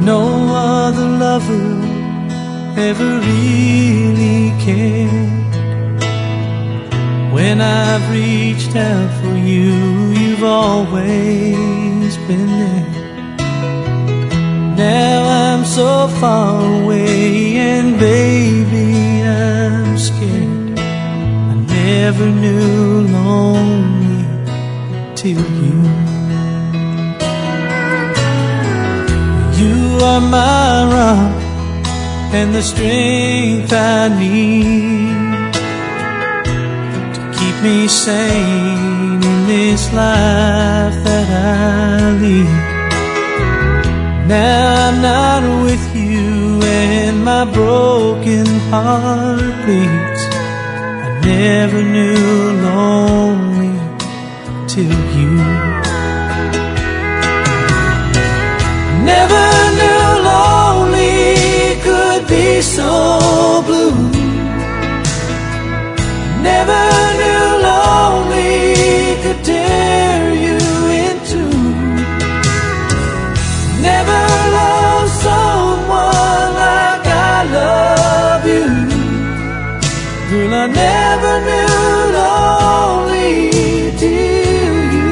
No other lover ever really cared. When I've reached out for you, you've always been there. Now I'm so far away, and baby, I'm scared. I never knew lonely till you. You are my rock and the strength I need to keep me sane in this life that I lead. Now I'm not with you and my broken heart bleeds. I never knew lonely till you. Never knew lonely could be so blue. Never knew lonely could tear you in two. Never loved someone like I love you. Girl, I never knew lonely till you.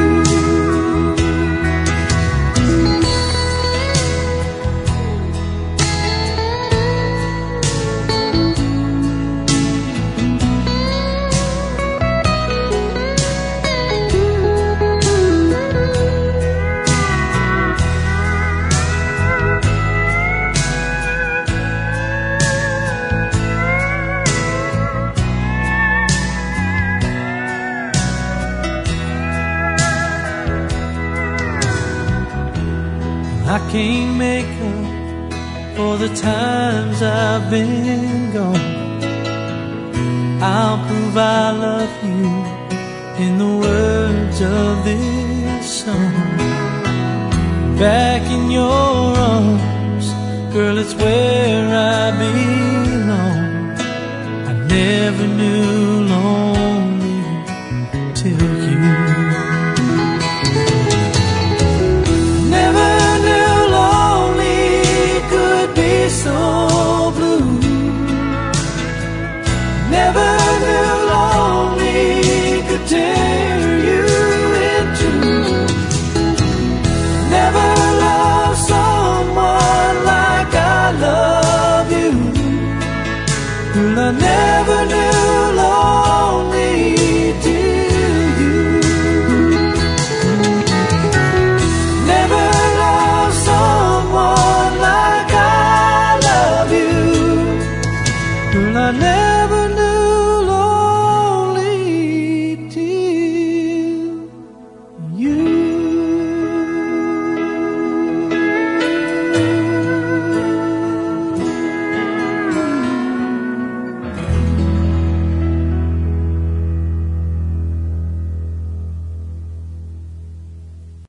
I can't make up for the times I've been gone. I'll prove I love you in the words of this song. Back in your arms, girl, it's where I belong. I never knew